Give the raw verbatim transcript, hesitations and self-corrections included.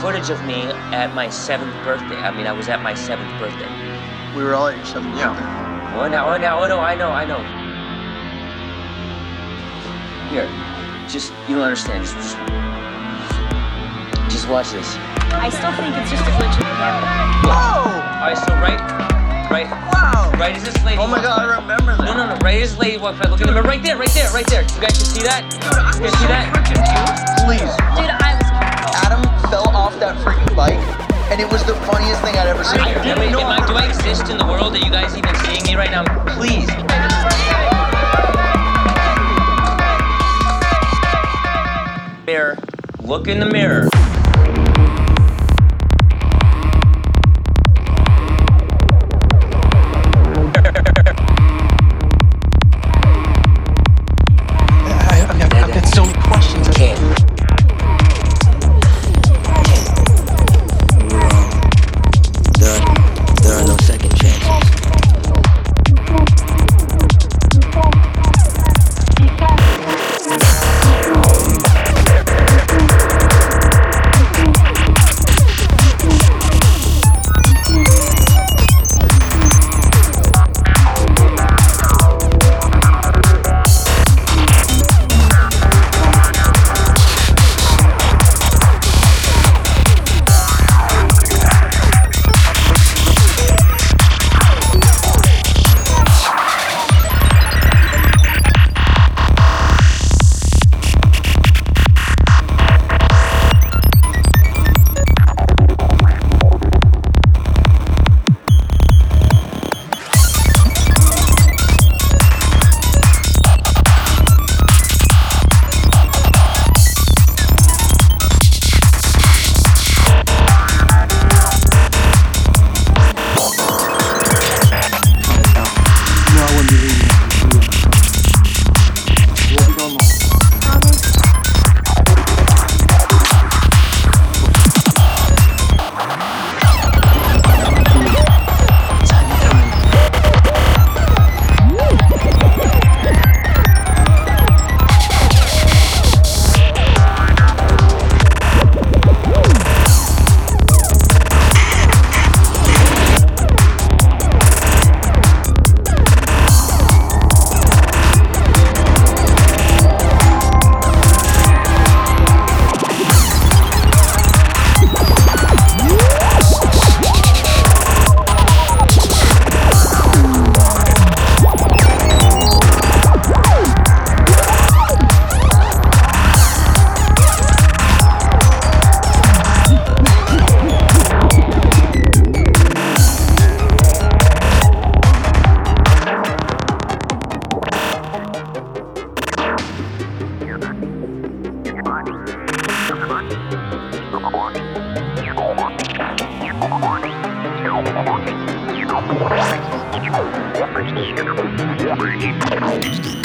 footage of me at my seventh birthday. I mean, I was at my seventh birthday. We were all at your seventh Yeah. birthday. Oh, now, oh, now, oh, no, I know, I know. Here, just, you don't understand. Just, just, just watch this. I still think it's just a glitch in the camera. Whoa! All right, so right, right, Wow! right as this lady. Oh my god, I remember that. No, no, no, right as this lady walked by. Look at the mirror, right there, right there, right there. You guys can see that? You guys see that? Please. Dude, I was Adam fell off that freaking bike, and it was the funniest thing I'd ever seen. Am I, am I, do I exist in the world? Are you guys even seeing me right now? Please. Mirror. Look in the mirror. I, I've, got, I've got so many questions. Can't. There, there are no second chances. No, I wouldn't be leaving it. What we don't know. Thank you.